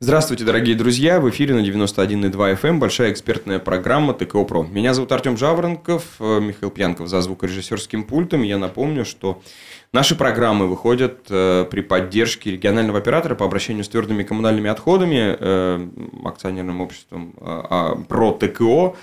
Здравствуйте, дорогие друзья! В эфире на 91,2 FM большая экспертная программа ТКО ПРО. Меня зовут Артем Жаворонков, Михаил Пьянков за звукорежиссерским пультом. Я напомню, что наши программы выходят при поддержке регионального оператора по обращению с твердыми коммунальными отходами, акционерным обществом ПРО ТКО.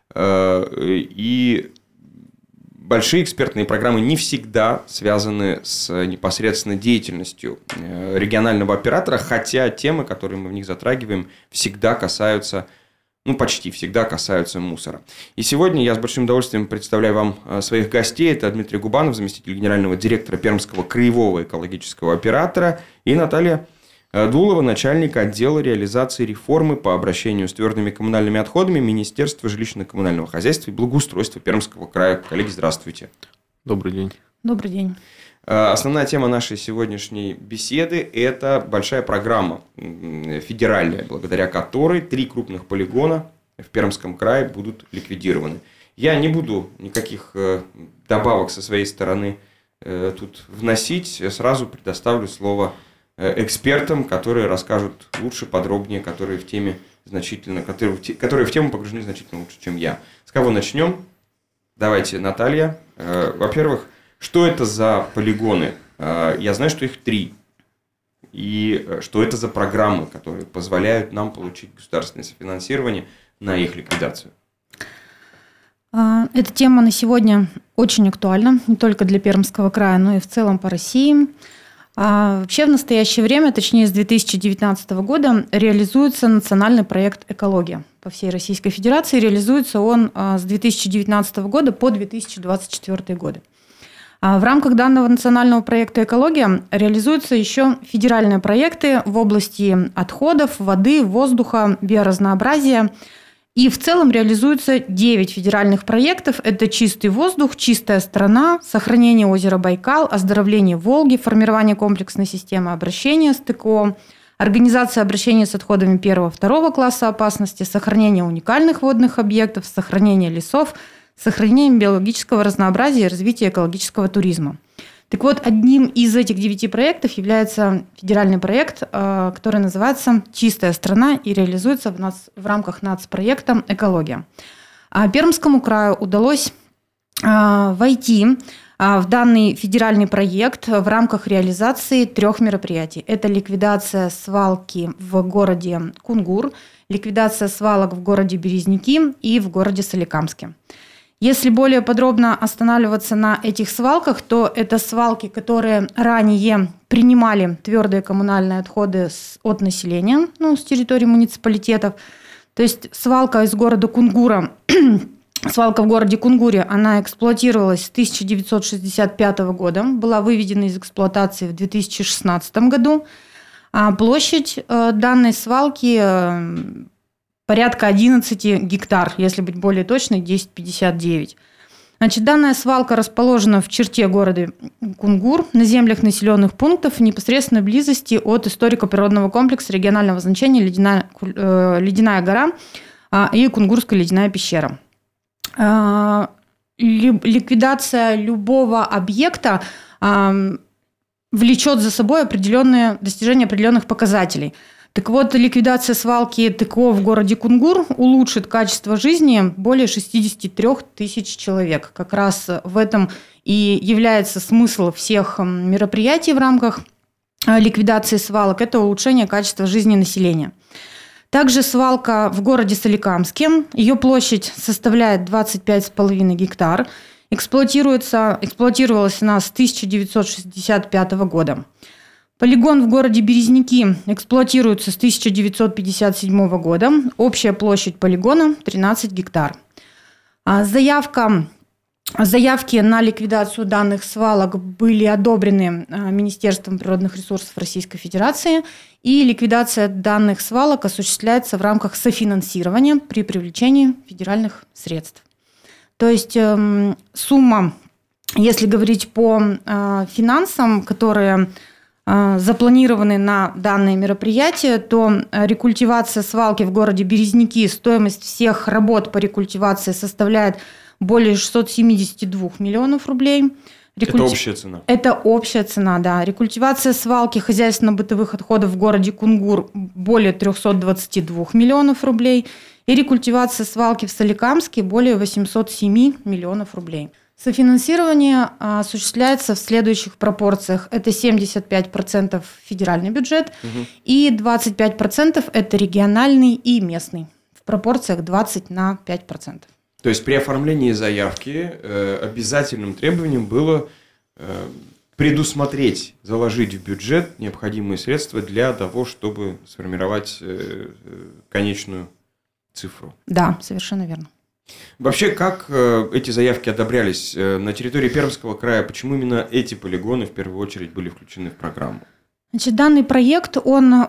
И большие экспертные программы не всегда связаны с непосредственно деятельностью регионального оператора, хотя темы, которые мы в них затрагиваем, всегда касаются, почти всегда касаются мусора. И сегодня я с большим удовольствием представляю вам своих гостей. Это Дмитрий Губанов, заместитель генерального директора Пермского краевого экологического оператора, и Наталья Дулова, начальник отдела реализации реформы по обращению с твердыми коммунальными отходами Министерства жилищно-коммунального хозяйства и благоустройства Пермского края. Коллеги, здравствуйте. Добрый день. Добрый день. Основная тема нашей сегодняшней беседы – это большая программа федеральная, благодаря которой 3 крупных полигона в Пермском крае будут ликвидированы. Я не буду никаких добавок со своей стороны тут вносить, сразу предоставлю слово экспертам, которые расскажут лучше, подробнее, которые в тему погружены значительно лучше, чем я. С кого начнем? Давайте, Наталья. Во-первых, что это за полигоны? Я знаю, что их 3. И что это за программы, которые позволяют нам получить государственное софинансирование на их ликвидацию? Эта тема на сегодня очень актуальна, не только для Пермского края, но и в целом по России. Вообще в настоящее время, точнее с 2019 года, реализуется национальный проект «Экология» по всей Российской Федерации. Реализуется он с 2019 года по 2024 годы. В рамках данного национального проекта «Экология» реализуются еще федеральные проекты в области отходов, воды, воздуха, биоразнообразия. И в целом реализуется 9 федеральных проектов. Это чистый воздух, чистая страна, сохранение озера Байкал, оздоровление Волги, формирование комплексной системы обращения с ТКО, организация обращения с отходами 1-2 класса опасности, сохранение уникальных водных объектов, сохранение лесов, сохранение биологического разнообразия и развитие экологического туризма. Так вот, одним из этих 9 проектов является федеральный проект, который называется «Чистая страна» и реализуется в рамках нацпроекта «Экология». Пермскому краю удалось войти в данный федеральный проект в рамках реализации 3 мероприятий. Это ликвидация свалки в городе Кунгур, ликвидация свалок в городе Березники и в городе Соликамске. Если более подробно останавливаться на этих свалках, то это свалки, которые ранее принимали твердые коммунальные отходы от населения, с территории муниципалитетов. То есть свалка из города Кунгура, свалка в городе Кунгуре, она эксплуатировалась с 1965 года, была выведена из эксплуатации в 2016 году. Площадь данной свалки порядка 11 гектар, если быть более точной, 10,59. Данная свалка расположена в черте города Кунгур, на землях населенных пунктов в непосредственной близости от историко-природного комплекса регионального значения Ледяная гора и Кунгурская ледяная пещера. Ликвидация любого объекта влечет за собой достижение определенных показателей. Так вот, ликвидация свалки ТКО в городе Кунгур улучшит качество жизни более 63 тысяч человек. Как раз в этом и является смысл всех мероприятий в рамках ликвидации свалок – это улучшение качества жизни населения. Также свалка в городе Соликамске. Ее площадь составляет 25,5 гектар. Эксплуатировалась она с 1965 года. Полигон в городе Березники эксплуатируется с 1957 года. Общая площадь полигона 13 гектар. Заявки на ликвидацию данных свалок были одобрены Министерством природных ресурсов Российской Федерации, и ликвидация данных свалок осуществляется в рамках софинансирования при привлечении федеральных средств. То есть сумма, если говорить по финансам, которые запланированы на данное мероприятие, то рекультивация свалки в городе Березники, стоимость всех работ по рекультивации составляет более 672 миллионов рублей. Это общая цена? Это общая цена, да. Рекультивация свалки хозяйственно-бытовых отходов в городе Кунгур более 322 миллионов рублей. И рекультивация свалки в Соликамске более 807 миллионов рублей. Софинансирование осуществляется в следующих пропорциях. Это 75% федеральный бюджет и 25% это региональный и местный. В пропорциях 20/5%. То есть при оформлении заявки обязательным требованием было предусмотреть, заложить в бюджет необходимые средства для того, чтобы сформировать конечную цифру. Да, совершенно верно. Вообще, как эти заявки одобрялись на территории Пермского края? Почему именно эти полигоны в первую очередь были включены в программу? Значит, данный проект, он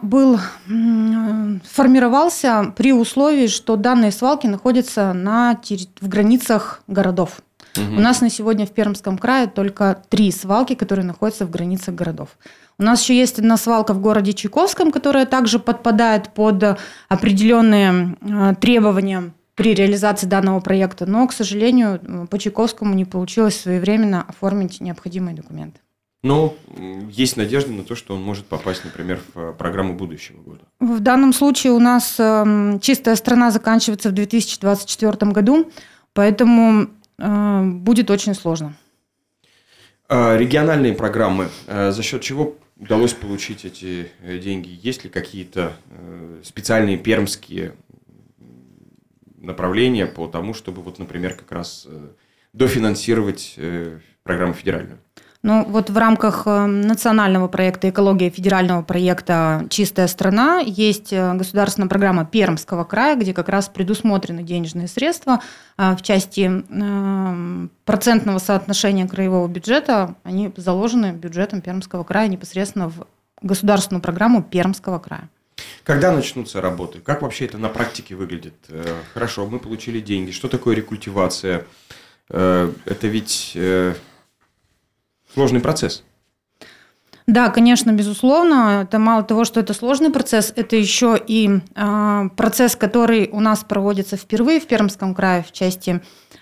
формировался при условии, что данные свалки находятся в границах городов. У нас на сегодня в Пермском крае только 3 свалки, которые находятся в границах городов. У нас еще есть одна свалка в городе Чайковском, которая также подпадает под определенные требования при реализации данного проекта, но, к сожалению, по Чайковскому не получилось своевременно оформить необходимые документы. Но есть надежда на то, что он может попасть, например, в программу будущего года. В данном случае у нас «Чистая страна» заканчивается в 2024 году, поэтому будет очень сложно. Региональные программы, за счет чего удалось получить эти деньги? Есть ли какие-то специальные пермские направления по тому, чтобы, вот, например, как раз дофинансировать программу федеральную? Ну, вот в рамках национального проекта «Экология» федерального проекта «Чистая страна» есть государственная программа Пермского края, где как раз предусмотрены денежные средства в части процентного соотношения краевого бюджета. Они заложены бюджетом Пермского края непосредственно в государственную программу Пермского края. Когда начнутся работы? Как вообще это на практике выглядит? Хорошо, мы получили деньги. Что такое рекультивация? Это ведь сложный процесс. Да, конечно, безусловно. Это мало того, что это сложный процесс, это еще и процесс, который у нас проводится впервые в Пермском крае в части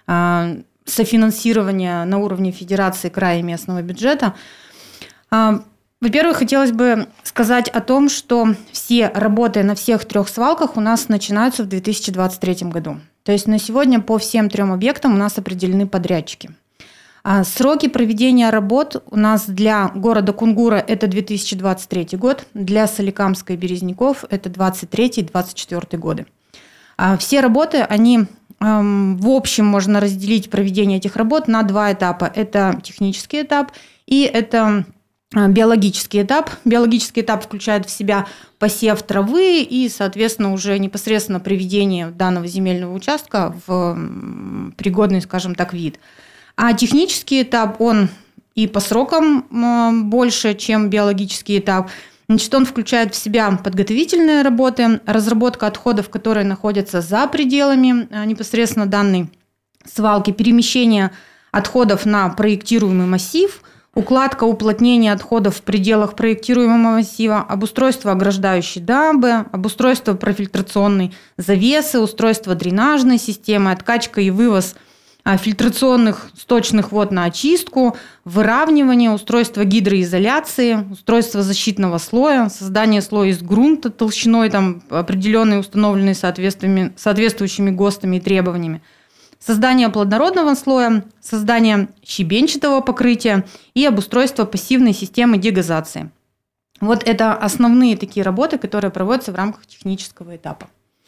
софинансирования на уровне федерации края и местного бюджета. Во-первых, хотелось бы сказать о том, что все работы на всех 3 свалках у нас начинаются в 2023 году. То есть на сегодня по всем 3 объектам у нас определены подрядчики. Сроки проведения работ у нас для города Кунгура – это 2023 год, для Соликамска и Березников – это 2023-2024 годы. Все работы, они в общем можно разделить проведение этих работ на 2 этапа. Это технический этап и это биологический этап. Биологический этап включает в себя посев травы и, соответственно, уже непосредственно приведение данного земельного участка в пригодный, скажем так, вид. А технический этап, он и по срокам больше, чем биологический этап. Значит, он включает в себя подготовительные работы, разработка отходов, которые находятся за пределами непосредственно данной свалки, перемещение отходов на проектируемый массив, укладка, уплотнение отходов в пределах проектируемого массива, обустройство ограждающей дамбы, обустройство профильтрационной завесы, устройство дренажной системы, откачка и вывоз фильтрационных сточных вод на очистку, выравнивание, устройство гидроизоляции, устройство защитного слоя, создание слоя из грунта толщиной определенной, установленной соответствующими ГОСТами и требованиями, создание плодородного слоя, создание щебенчатого покрытия и обустройство пассивной системы дегазации. Вот это основные такие работы, которые проводятся в рамках технического этапа.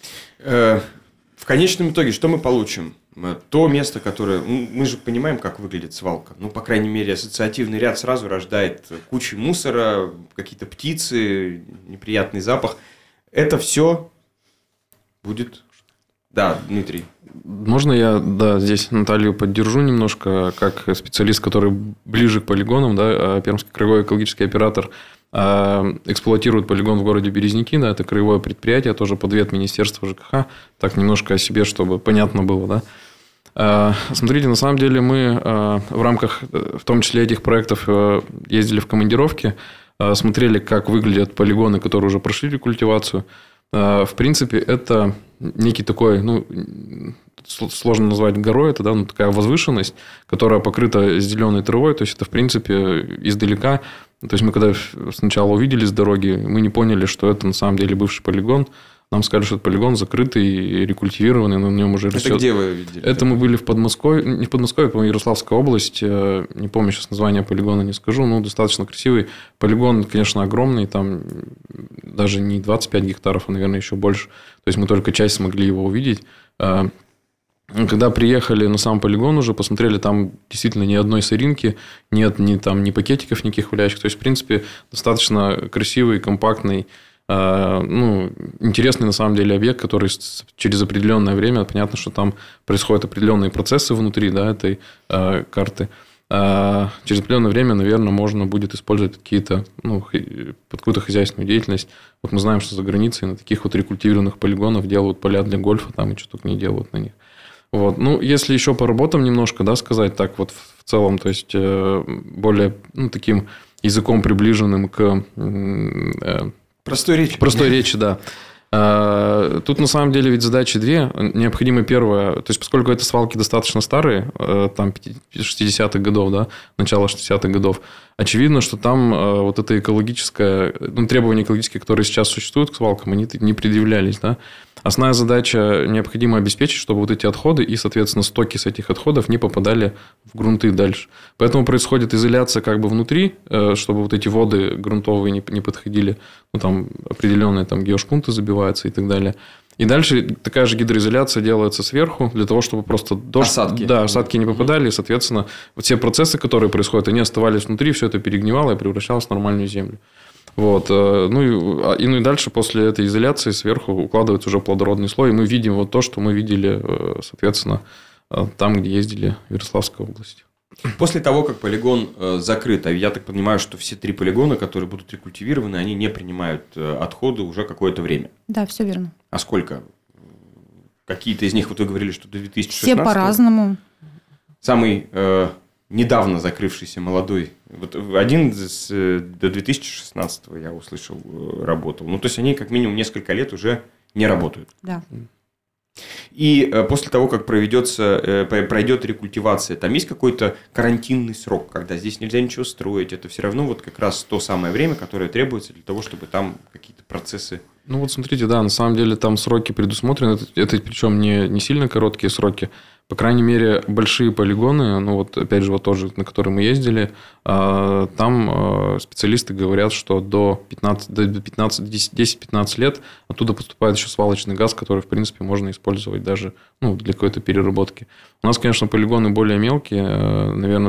В конечном итоге, что мы получим? То место, которое... Мы же понимаем, как выглядит свалка. Ну, по крайней мере, ассоциативный ряд сразу рождает кучу мусора, какие-то птицы, неприятный запах. Это все будет... Да, Дмитрий. Можно я здесь Наталью поддержу немножко, как специалист, который ближе к полигонам, Пермский краевой экологический оператор эксплуатирует полигон в городе Березники, это краевое предприятие, тоже под вет Министерства ЖКХ, так немножко о себе, чтобы понятно было, Смотрите, на самом деле мы в рамках, в том числе этих проектов, ездили в командировки, смотрели, как выглядят полигоны, которые уже прошли рекультивацию. В принципе, это некий такой, сложно назвать горой, это, да, ну, такая возвышенность, которая покрыта зеленой травой, то есть это, в принципе, издалека. То есть мы когда сначала увидели с дороги, мы не поняли, что это на самом деле бывший полигон. Нам сказали, что это полигон закрытый, рекультивированный, на нем уже растет. Это где вы видели? Это мы были в Подмосковье, не в Подмосковье, по-моему, Ярославская область. Не помню сейчас название полигона, не скажу, но достаточно красивый. Полигон, конечно, огромный, там даже не 25 гектаров, а, наверное, еще больше. То есть мы только часть смогли его увидеть. Когда приехали на сам полигон уже, посмотрели, там действительно ни одной соринки, нет ни пакетиков никаких валяющих. То есть, в принципе, достаточно красивый, компактный, интересный на самом деле объект, который через определенное время, понятно, что там происходят определенные процессы внутри, да, этой карты. Через определенное время, наверное, можно будет использовать какие-то, под какую-то хозяйственную деятельность. Вот мы знаем, что за границей на таких вот рекультивированных полигонах делают поля для гольфа, там и что только не делают на них. Вот. Если еще по работам немножко, да, сказать так вот в целом, то есть более таким языком приближенным к простой речи, да. Тут на самом деле ведь задачи две. Необходимо первое, то есть поскольку это свалки достаточно старые, там 60-х годов, да, начало 60-х годов, очевидно, что там вот это экологическое, требования экологические, которые сейчас существуют к свалкам, они не предъявлялись, да. Основная задача необходимо обеспечить, чтобы вот эти отходы и, соответственно, стоки с этих отходов не попадали в грунты дальше. Поэтому происходит изоляция как бы внутри, чтобы вот эти воды грунтовые не подходили, там определенные там геошпунты забиваются и так далее. И дальше такая же гидроизоляция делается сверху, для того, чтобы просто осадки не попадали, и, соответственно, вот все процессы, которые происходят, они оставались внутри, все это перегнивало и превращалось в нормальную землю. Вот. И дальше после этой изоляции сверху укладывается уже плодородный слой, и мы видим вот то, что мы видели, соответственно, там, где ездили в Ярославской области. После того, как полигон закрыт, а я так понимаю, что все 3 полигона, которые будут рекультивированы, они не принимают отходы уже какое-то время. Да, все верно. А сколько? Какие-то из них, вот вы говорили, что до 2016? Все по-разному. Самый недавно закрывшийся молодой, вот один до 2016-го я услышал, работал. То есть, они как минимум несколько лет уже не работают. Да. И после того, как пройдет рекультивация, там есть какой-то карантинный срок, когда здесь нельзя ничего строить. Это все равно вот как раз то самое время, которое требуется для того, чтобы там какие-то процессы... Смотрите, да, на самом деле там сроки предусмотрены. Это причем не сильно короткие сроки. По крайней мере, большие полигоны, опять же, вот тоже, на которые мы ездили, там специалисты говорят, что до 10-15 лет оттуда поступает еще свалочный газ, который, в принципе, можно использовать даже для какой-то переработки. У нас, конечно, полигоны более мелкие, наверное,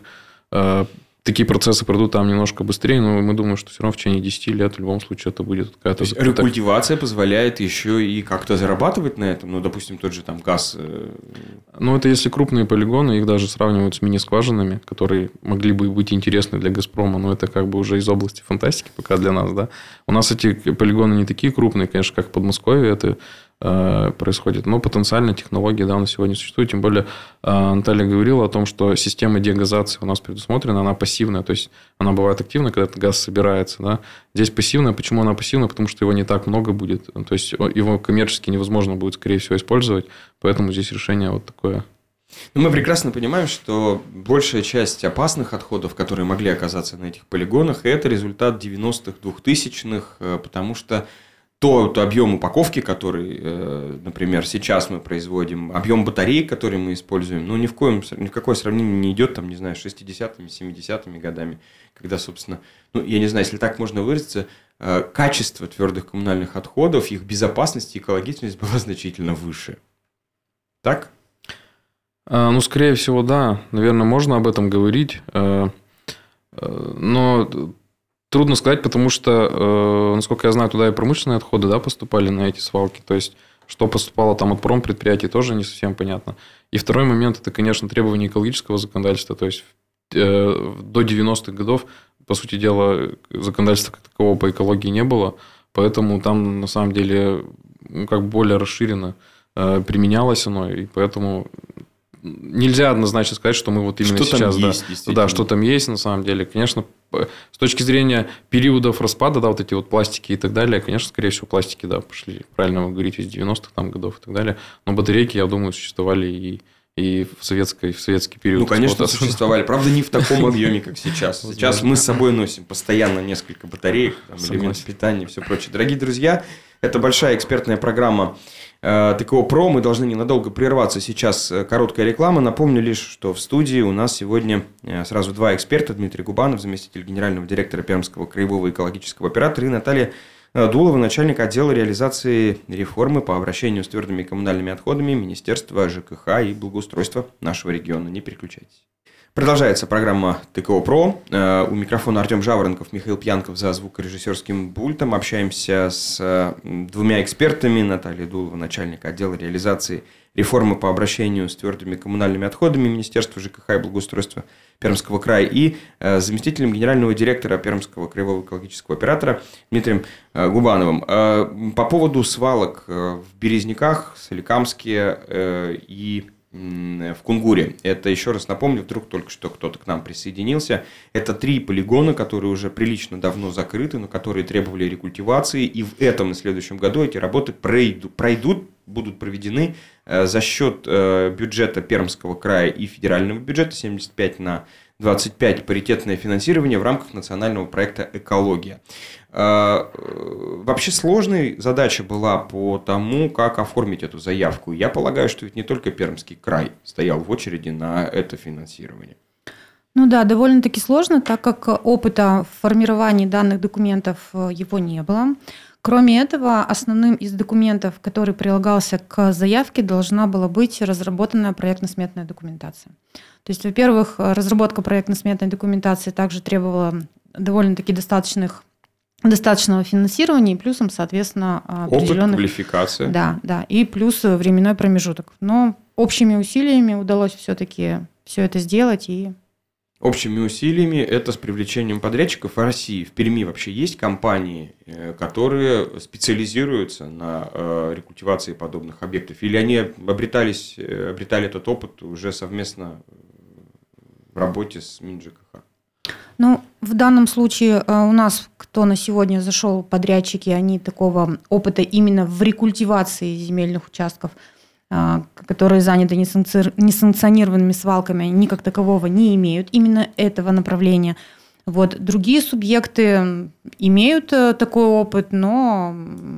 такие процессы пройдут там немножко быстрее, но мы думаем, что все равно в течение 10 лет в любом случае это будет какая-то... То есть, рекультивация позволяет еще и как-то зарабатывать на этом? Допустим, тот же там газ... это если крупные полигоны, их даже сравнивают с мини-скважинами, которые могли бы быть интересны для «Газпрома», но это как бы уже из области фантастики пока для нас, да. У нас эти полигоны не такие крупные, конечно, как в Подмосковье, это происходит. Но потенциально технологии, да, на сегодня существуют. Тем более, Наталья говорила о том, что система дегазации у нас предусмотрена, она пассивная. То есть, она бывает активна, когда этот газ собирается. Да? Здесь пассивная. Почему она пассивная? Потому что его не так много будет. То есть, его коммерчески невозможно будет, скорее всего, использовать. Поэтому здесь решение вот такое. Мы прекрасно понимаем, что большая часть опасных отходов, которые могли оказаться на этих полигонах, это результат 90-х, 2000-х, потому что тот объем упаковки, который, например, сейчас мы производим, объем батарей, который мы используем, ни в какое сравнение не идет, там, не знаю, с 60-ми, 70-ми годами, когда, собственно, я не знаю, если так можно выразиться, качество твердых коммунальных отходов, их безопасность и экологичность была значительно выше. Так? Скорее всего, да. Наверное, можно об этом говорить. Но трудно сказать, потому что, насколько я знаю, туда и промышленные отходы, да, поступали на эти свалки. То есть, что поступало там от промпредприятий, тоже не совсем понятно. И второй момент – это, конечно, требования экологического законодательства. То есть, до 90-х годов, по сути дела, законодательства как такового по экологии не было. Поэтому там, на самом деле, как бы более расширенно применялось оно. И поэтому нельзя однозначно сказать, что мы вот именно что сейчас... Там есть, да, что там есть, на самом деле. Конечно, с точки зрения периодов распада, да, вот эти вот пластики и так далее, конечно, скорее всего, пластики, да, пошли, правильно вы говорите, из 90-х там годов и так далее. Но батарейки, я думаю, существовали и в советский период. Ну, конечно, существовали. Правда, не в таком объеме, как сейчас. Сейчас мы с собой носим постоянно несколько батареек, элементов питания и все прочее. Дорогие друзья, это большая экспертная программа ТКО ПРО. Мы должны ненадолго прерваться. Сейчас короткая реклама. Напомню лишь, что в студии у нас сегодня сразу два эксперта. Дмитрий Губанов, заместитель генерального директора Пермского краевого экологического оператора, и Наталья Дулова, начальник отдела реализации реформы по обращению с твердыми коммунальными отходами Министерства ЖКХ и благоустройства нашего региона. Не переключайтесь. Продолжается программа ТКО ПРО. У микрофона Артем Жаворонков, Михаил Пьянков за звукорежиссерским пультом. Общаемся с двумя экспертами. Наталья Дулова, начальник отдела реализации реформы по обращению с твердыми коммунальными отходами Министерства ЖКХ и благоустройства Пермского края, и заместителем генерального директора Пермского краевого экологического оператора Дмитрием Губановым. По поводу свалок в Березниках, Соликамске и в Кунгуре. Это, еще раз напомню, вдруг только что кто-то к нам присоединился. Это 3 полигона, которые уже прилично давно закрыты, но которые требовали рекультивации. И в этом и следующем году эти работы будут проведены за счет бюджета Пермского края и федерального бюджета 75/25 паритетное финансирование в рамках национального проекта «Экология». Вообще сложной задача была по тому, как оформить эту заявку. Я полагаю, что ведь не только Пермский край стоял в очереди на это финансирование. Ну да, довольно-таки сложно, так как опыта в формировании данных документов его не было. Кроме этого, основным из документов, который прилагался к заявке, должна была быть разработанная проектно-сметная документация. То есть, во-первых, разработка проектно-сметной документации также требовала довольно-таки достаточного финансирования и плюсом, соответственно, определенных... Опыт, квалификация. Да, и плюс временной промежуток. Но общими усилиями удалось все-таки все это сделать и... Общими усилиями, это с привлечением подрядчиков в России. В Перми вообще есть компании, которые специализируются на рекультивации подобных объектов? Или они обретали этот опыт уже совместно в работе с МинЖКХ? Ну, в данном случае у нас, кто на сегодня зашел, подрядчики, они такого опыта именно в рекультивации земельных участков, которые заняты несанкционированными свалками, они как такового не имеют именно этого направления. Вот. Другие субъекты имеют такой опыт, но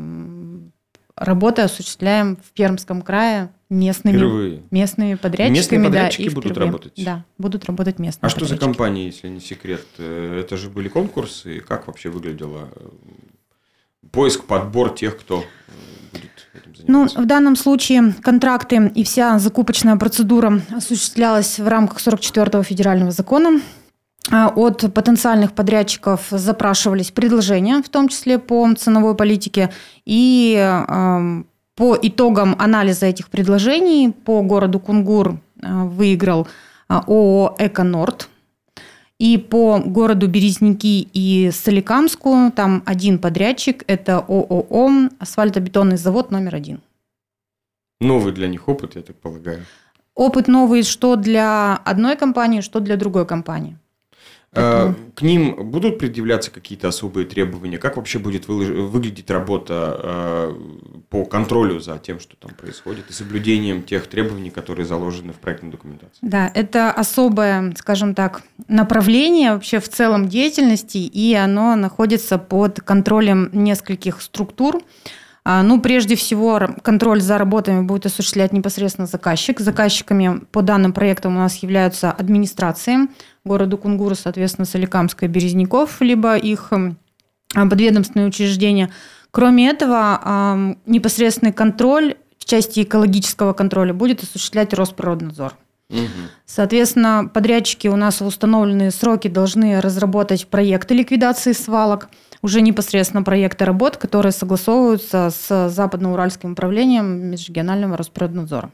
работы осуществляем в Пермском крае местными подрядчиками. Местные подрядчики будут работать? Да, будут работать местные подрядчики. Что за компании, если не секрет? Это же были конкурсы. Как вообще выглядело поиск, подбор тех, кто будет этим заниматься? Ну, в данном случае контракты и вся закупочная процедура осуществлялась в рамках 44-го федерального закона. От потенциальных подрядчиков запрашивались предложения, в том числе по ценовой политике, и по итогам анализа этих предложений по городу Кунгур выиграл ООО «Эконорд». И по городу Березники и Соликамску там один подрядчик, это ООО «Асфальтобетонный завод номер 1». Новый для них опыт, я так полагаю. Опыт новый что для одной компании, что для другой компании. К ним будут предъявляться какие-то особые требования? Как вообще будет выглядеть работа по контролю за тем, что там происходит, и соблюдением тех требований, которые заложены в проектной документации? Да, это особое, скажем так, направление вообще в целом деятельности, и оно находится под контролем нескольких структур. Ну, прежде всего, контроль за работами будет осуществлять непосредственно заказчик. Заказчиками по данным проектам у нас являются администрации города Кунгура, соответственно, Соликамска и Березников, либо их подведомственные учреждения. Кроме этого, непосредственный контроль в части экологического контроля будет осуществлять Росприроднадзор. Соответственно, подрядчики у нас в установленные сроки должны разработать проекты ликвидации свалок, уже непосредственно проекты работ, которые согласовываются с Западноуральским управлением межрегионального Росприроднадзора.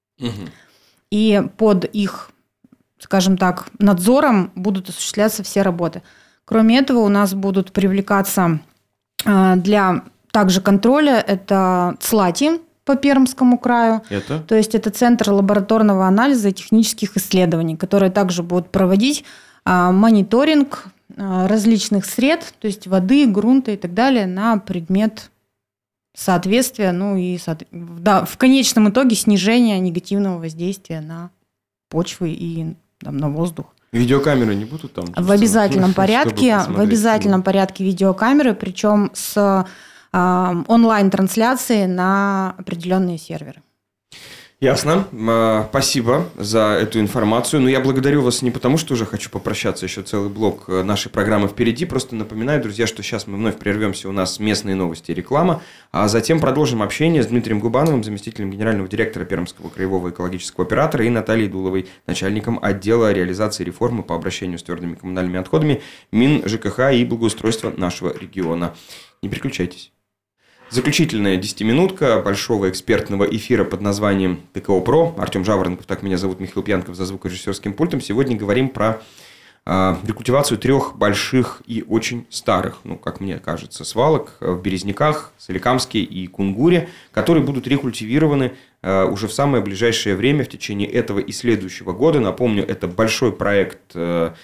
И под их, скажем так, надзором будут осуществляться все работы. Кроме этого, у нас будут привлекаться для также контроля это ЦЛАТи, по Пермскому краю. Это? То есть это Центр лабораторного анализа и технических исследований, которые также будут проводить мониторинг различных сред, то есть воды, грунта и так далее, на предмет соответствия, ну и в конечном итоге снижения негативного воздействия на почвы и там, на воздух. Видеокамеры не будут там? В обязательном порядке видеокамеры, причем с онлайн-трансляцией на определенные серверы. Ясно. Спасибо за эту информацию. Но я благодарю вас не потому, что уже хочу попрощаться, еще целый блок нашей программы впереди. Просто напоминаю, друзья, что сейчас мы вновь прервемся, у нас местные новости и реклама, а затем продолжим общение с Дмитрием Губановым, заместителем генерального директора Пермского краевого экологического оператора, и Натальей Дуловой, начальником отдела реализации реформы по обращению с твердыми коммунальными отходами Мин ЖКХ и благоустройства нашего региона. Не переключайтесь. Заключительная 10-минутка большого экспертного эфира под названием ТКО ПРО. Артем Жаворонков, так меня зовут, Михаил Пьянков за звукорежиссерским пультом. Сегодня говорим про рекультивацию 3 больших и очень старых, ну, как мне кажется, свалок в Березниках, Соликамске и Кунгуре, которые будут рекультивированы уже в самое ближайшее время, в течение этого и следующего года. Напомню, это большой проект, на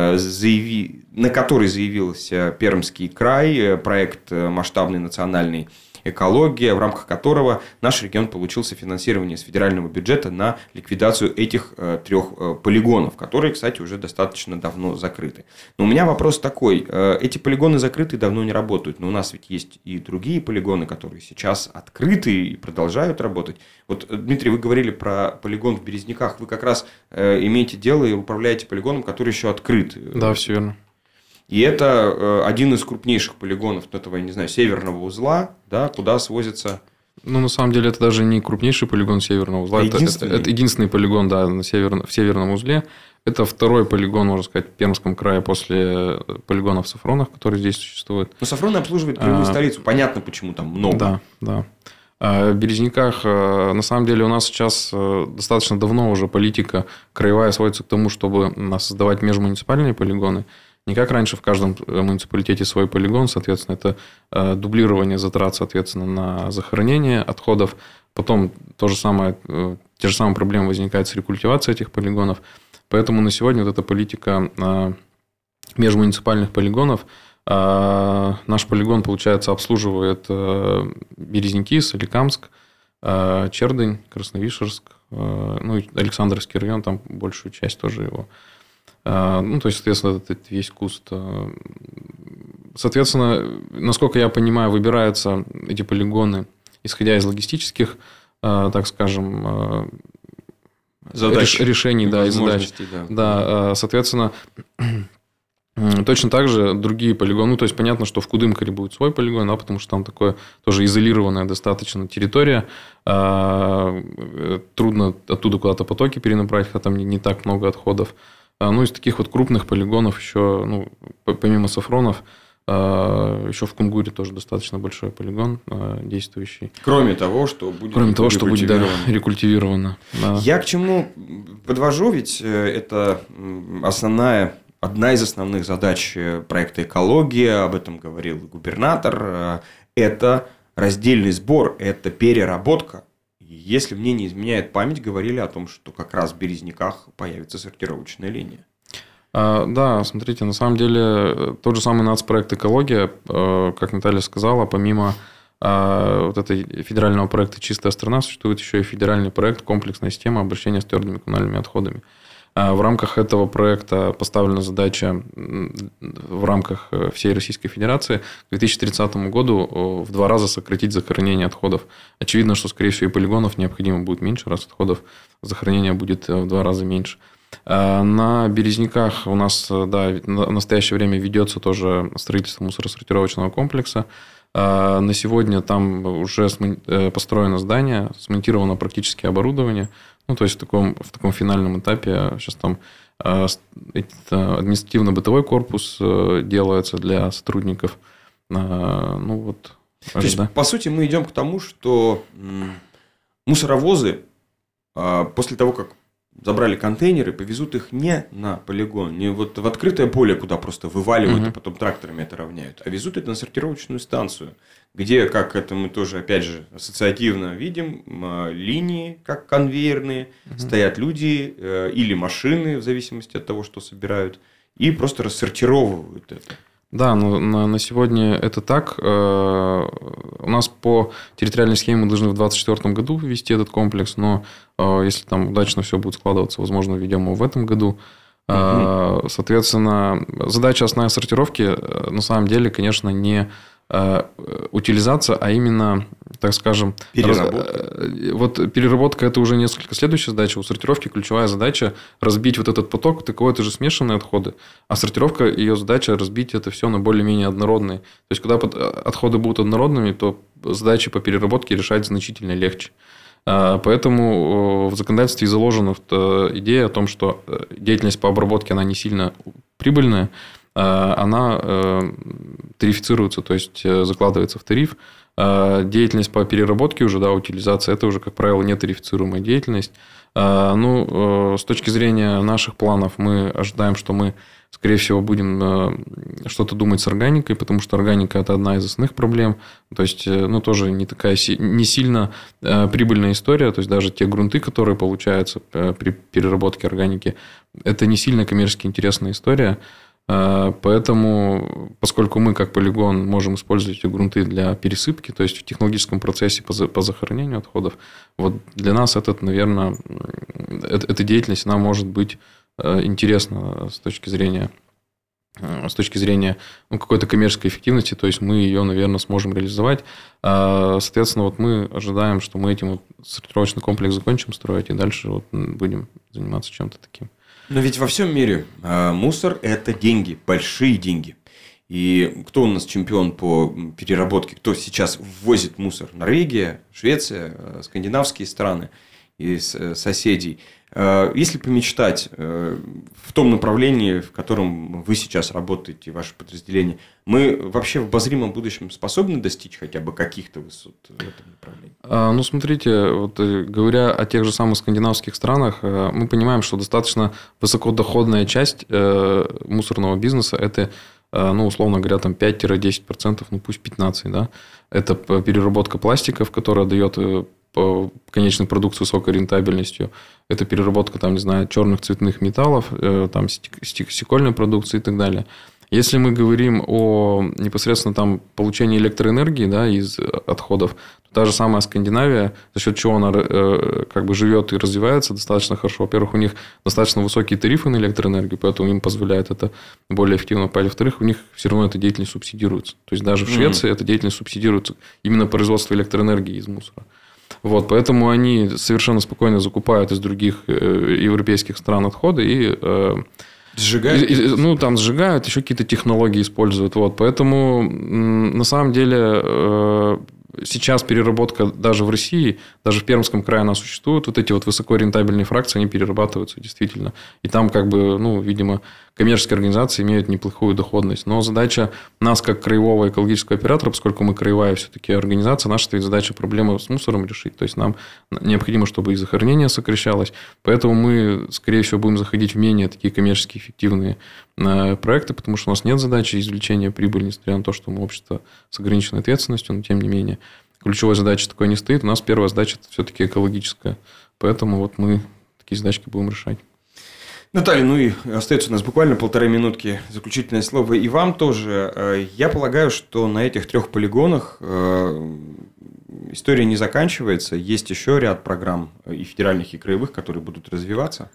который заявился Пермский край, проект масштабный национальный «Экология», в рамках которого наш регион получил софинансирование с федерального бюджета на ликвидацию этих 3 полигонов, которые, кстати, уже достаточно давно закрыты. Но у меня вопрос такой. Эти полигоны закрыты и давно не работают, но у нас ведь есть и другие полигоны, которые сейчас открыты и продолжают работать. Вот, Дмитрий, вы говорили про полигон в Березниках. Вы как раз имеете дело и управляете полигоном, который еще открыт. Да, все верно. И это один из крупнейших полигонов этого, я не знаю, северного узла, да, куда свозятся... Ну, на самом деле, это даже не крупнейший полигон северного узла. Это единственный полигон, да, в северном узле. Это второй полигон, можно сказать, в Пермском крае после полигона в Сафронах, который здесь существует. Но Сафроны обслуживают краевую столицу. Понятно, почему там много. Да, да. В Березниках, на самом деле, у нас сейчас достаточно давно уже политика краевая сводится к тому, чтобы создавать межмуниципальные полигоны. Не как раньше в каждом муниципалитете свой полигон, соответственно, это дублирование затрат, соответственно, на захоронение отходов. Потом те же самые проблемы возникают с рекультивацией этих полигонов. Поэтому на сегодня вот эта политика межмуниципальных полигонов, наш полигон, получается, обслуживает Березники, Соликамск, Чердынь, Красновишерск, ну и Александровский район, там большую часть тоже его. Ну, то есть, соответственно, этот весь куст. Соответственно, насколько я понимаю, выбираются эти полигоны, исходя из логистических, так скажем, решений, да, и задач. Да, соответственно, точно так же другие полигоны. Ну, то есть, понятно, что в Кудымкаре будет свой полигон, да, потому что там такое тоже изолированная достаточно территория. Трудно оттуда куда-то потоки перенаправить, хотя там не так много отходов. Ну, из таких вот крупных полигонов еще, ну, помимо Сафронов, еще в Кунгуре тоже достаточно большой полигон действующий. Кроме того, что будет рекультивировано. Да. Я к чему подвожу, ведь это одна из основных задач проекта «Экология», об этом говорил губернатор, это раздельный сбор, это переработка. Если мне не изменяет память, говорили о том, что как раз в Березниках появится сортировочная линия. Да, смотрите, на самом деле тот же самый нацпроект «Экология», как Наталья сказала, помимо вот этой федерального проекта «Чистая страна», существует еще и федеральный проект «Комплексная система обращения с твердыми коммунальными отходами». В рамках этого проекта поставлена задача в рамках всей Российской Федерации к 2030 году в 2 раза сократить захоронение отходов. Очевидно, что, скорее всего, и полигонов необходимо будет меньше, раз отходов захоронения будет в 2 раза меньше. На Березниках у нас, да, в настоящее время ведется тоже строительство мусоросортировочного комплекса. На сегодня там уже построено здание, смонтировано практически оборудование. Ну, то есть, в таком финальном этапе сейчас там административно-бытовой корпус делается для сотрудников. Ну, вот. То есть, по сути, мы идем к тому, что мусоровозы после того, как забрали контейнеры, повезут их не на полигон, не вот в открытое поле, куда просто вываливают, и потом тракторами это равняют, а везут это на сортировочную станцию, где, как это мы тоже, опять же, ассоциативно видим, линии, как конвейерные, стоят люди или машины, в зависимости от того, что собирают, и просто рассортировывают это. Да, но на сегодня это так. У нас по территориальной схеме мы должны в 2024 году ввести этот комплекс, но если там удачно все будет складываться, возможно, введем его в этом году. Соответственно, задача основной сортировки на самом деле, конечно, не утилизация, а именно, так скажем, переработка. Вот переработка – это уже несколько следующая задача. У сортировки ключевая задача – разбить вот этот поток. Таково это же смешанные отходы. А сортировка, ее задача – разбить это все на более-менее однородные. То есть, когда отходы будут однородными, то задачи по переработке решать значительно легче. Поэтому в законодательстве заложена идея о том, что деятельность по обработке, она не сильно прибыльная, она тарифицируется, то есть закладывается в тариф. Деятельность по переработке уже, да, утилизация, это уже, как правило, нетарифицируемая деятельность. С точки зрения наших планов мы ожидаем, что мы, скорее всего, будем что-то думать с органикой, потому что органика – это одна из основных проблем. То есть, тоже не сильно прибыльная история. То есть, даже те грунты, которые получаются при переработке органики, это не сильно коммерчески интересная история. Поэтому, поскольку мы, как полигон, можем использовать эти грунты для пересыпки, то есть в технологическом процессе по захоронению отходов, вот для нас наверное, эта деятельность, она может быть интересна с точки зрения какой-то коммерческой эффективности, то есть мы ее, наверное, сможем реализовать. Соответственно, вот мы ожидаем, что мы этим сортировочный комплекс закончим строить, и дальше будем заниматься чем-то таким. Но ведь во всем мире мусор – это деньги, большие деньги. И кто у нас чемпион по переработке? Кто сейчас ввозит мусор? Норвегия, Швеция, скандинавские страны и соседей. Если помечтать в том направлении, в котором вы сейчас работаете, ваше подразделение, мы вообще в обозримом будущем способны достичь хотя бы каких-то высот в этом направлении? Смотрите, вот говоря о тех же самых скандинавских странах, мы понимаем, что достаточно высокодоходная часть мусорного бизнеса – это, условно говоря, там 5-10%, пусть 15%, да? Это переработка пластиков, которая дает конечный продукт с высокой рентабельностью. Это переработка, черных цветных металлов, стекольной продукции и так далее. Если мы говорим о непосредственно получении электроэнергии, да, из отходов, то та же самая Скандинавия, за счет чего она живет и развивается достаточно хорошо. Во-первых, у них достаточно высокие тарифы на электроэнергию, поэтому им позволяет это более эффективно. Во-вторых, у них все равно эта деятельность субсидируется. То есть, даже в Швеции эта деятельность субсидируется именно производство электроэнергии из мусора. Вот, поэтому они совершенно спокойно закупают из других европейских стран отходы и сжигают? Сжигают, еще какие-то технологии используют. Вот, поэтому, на самом деле, сейчас переработка даже в России, даже в Пермском крае она существует. Вот эти высокорентабельные фракции, они перерабатываются действительно. И там, видимо, коммерческие организации имеют неплохую доходность. Но задача нас, как краевого экологического оператора, поскольку мы краевая все-таки организация, наша стоит задача проблемы с мусором решить. То есть, нам необходимо, чтобы и захоронение сокращалось. Поэтому мы, скорее всего, будем заходить в менее такие коммерчески эффективные проекты, потому что у нас нет задачи извлечения прибыли, несмотря на то, что мы общество с ограниченной ответственностью, но тем не менее ключевой задачи такой не стоит. У нас первая задача – это все-таки экологическая. Поэтому мы такие задачки будем решать. Наталья, и остается у нас буквально 1,5 минутки. Заключительное слово и вам тоже. Я полагаю, что на этих 3 полигонах история не заканчивается. Есть еще ряд программ и федеральных, и краевых, которые будут развиваться.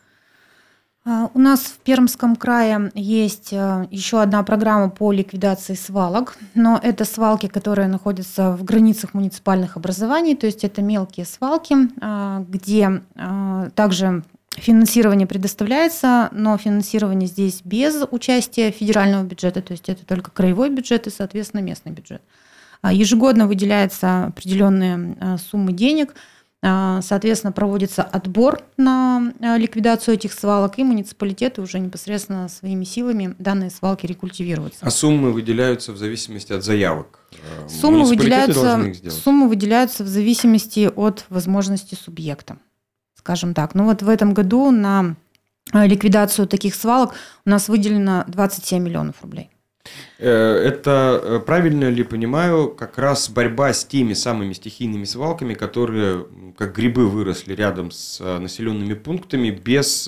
У нас в Пермском крае есть еще одна программа по ликвидации свалок, но это свалки, которые находятся в границах муниципальных образований, то есть это мелкие свалки, где также финансирование предоставляется, но финансирование здесь без участия федерального бюджета, то есть это только краевой бюджет и, соответственно, местный бюджет. Ежегодно выделяются определенные суммы денег, соответственно, проводится отбор на ликвидацию этих свалок, и муниципалитеты уже непосредственно своими силами данные свалки рекультивируются. А суммы выделяются в зависимости от заявок? Суммы выделяются в зависимости от возможности субъекта. скажем так. Но вот в этом году на ликвидацию таких свалок у нас выделено 27 миллионов рублей. Это, правильно ли понимаю, как раз борьба с теми самыми стихийными свалками, которые как грибы выросли рядом с населенными пунктами без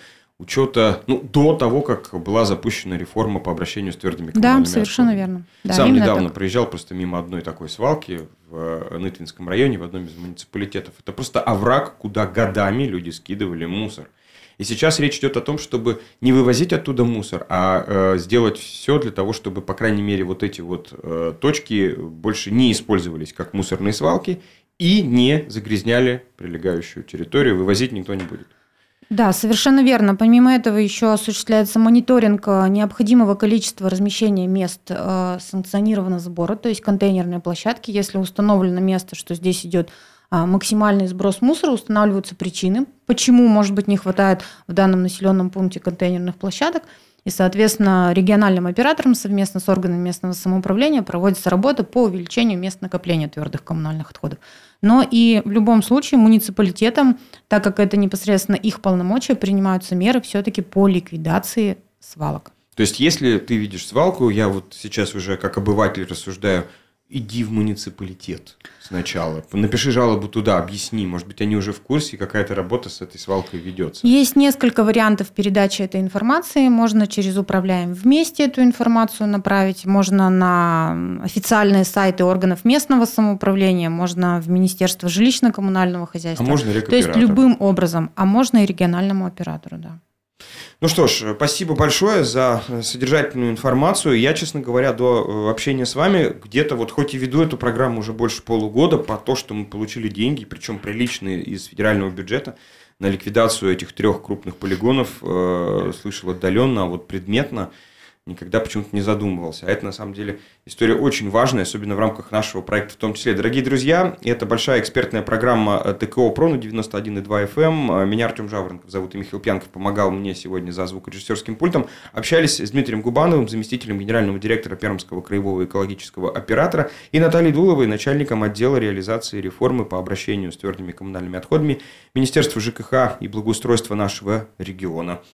учета, до того, как была запущена реформа по обращению с твердыми коммунальными отходами. Да, совершенно верно. Да, сам недавно так. проезжал просто мимо одной такой свалки в Нытвинском районе, в одном из муниципалитетов. Это просто овраг, куда годами люди скидывали мусор. И сейчас речь идет о том, чтобы не вывозить оттуда мусор, а сделать все для того, чтобы, по крайней мере, вот эти вот точки больше не использовались как мусорные свалки и не загрязняли прилегающую территорию. Вывозить никто не будет. Да, совершенно верно. Помимо этого еще осуществляется мониторинг необходимого количества размещения мест санкционированного сбора, то есть контейнерные площадки. Если установлено место, что здесь идет максимальный сброс мусора, устанавливаются причины, почему, может быть, не хватает в данном населенном пункте контейнерных площадок. И, соответственно, региональным операторам совместно с органами местного самоуправления проводится работа по увеличению мест накопления твердых коммунальных отходов. Но и в любом случае муниципалитетам, так как это непосредственно их полномочия, принимаются меры все-таки по ликвидации свалок. То есть, если ты видишь свалку, я вот сейчас уже как обыватель рассуждаю, иди в муниципалитет сначала, напиши жалобу туда, объясни, может быть, они уже в курсе, и какая-то работа с этой свалкой ведется. Есть несколько вариантов передачи этой информации. Можно через «Управляем вместе» эту информацию направить, можно на официальные сайты органов местного самоуправления, можно в Министерство жилищно-коммунального хозяйства. А можно рекоператору. То есть любым образом, а можно и региональному оператору, да. Ну что ж, спасибо большое за содержательную информацию. Я, честно говоря, до общения с вами где-то вот хоть и веду эту программу уже больше полугода, по то, что мы получили деньги, причем приличные из федерального бюджета, на ликвидацию этих 3 крупных полигонов, слышал отдаленно, а вот предметно никогда почему-то не задумывался. А это, на самом деле, история очень важная, особенно в рамках нашего проекта в том числе. Дорогие друзья, это большая экспертная программа ТКО ПРО на 91,2 FM. Меня Артем Жаворонков зовут, и Михаил Пьянков помогал мне сегодня за звукорежиссерским пультом. Общались с Дмитрием Губановым, заместителем генерального директора Пермского краевого экологического оператора, и Натальей Дуловой, начальником отдела реализации реформы по обращению с твердыми коммунальными отходами Министерства ЖКХ и благоустройства нашего региона.